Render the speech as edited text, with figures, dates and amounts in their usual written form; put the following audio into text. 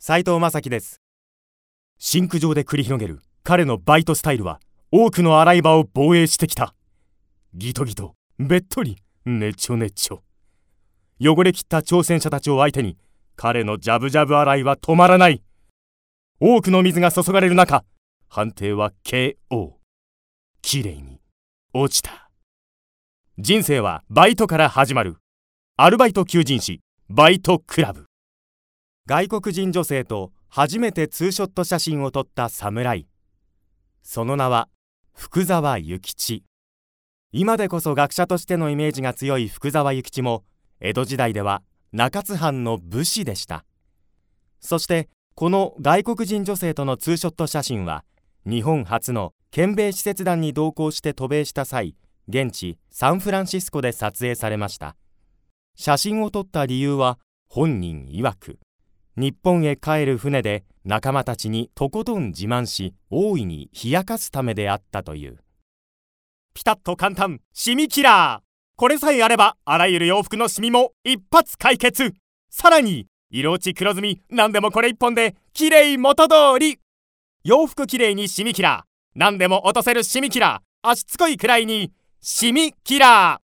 斉藤正樹です。シンク上で繰り広げる彼のバイトスタイルは多くの洗い場を防衛してきた。ギトギト、べっとり、ねちょねちょ。汚れきった挑戦者たちを相手に彼のジャブジャブ洗いは止まらない。多くの水が注がれる中、判定は KO。 きれいに落ちた。人生はバイトから始まる。アルバイト求人誌バイトクラブ。外国人女性と初めてツーショット写真を撮った侍。その名は福沢諭吉。今でこそ学者としてのイメージが強い福沢諭吉も江戸時代では中津藩の武士でした。そしてこの外国人女性とのツーショット写真は日本初の憲兵使節団に同行して渡米した際、現地サンフランシスコで撮影されました。写真を撮った理由は本人曰く、日本へ帰る船で仲間たちにとことん自慢し、大いに冷やかすためであったという。ピタッと簡単、シミキラー。これさえあればあらゆる洋服のシミも一発解決。さらに色落ち黒ずみ、何でもこれ一本できれい元通り。洋服きれいにシミキラー、何でも落とせるシミキラー。足つこいくらいにシミキラー。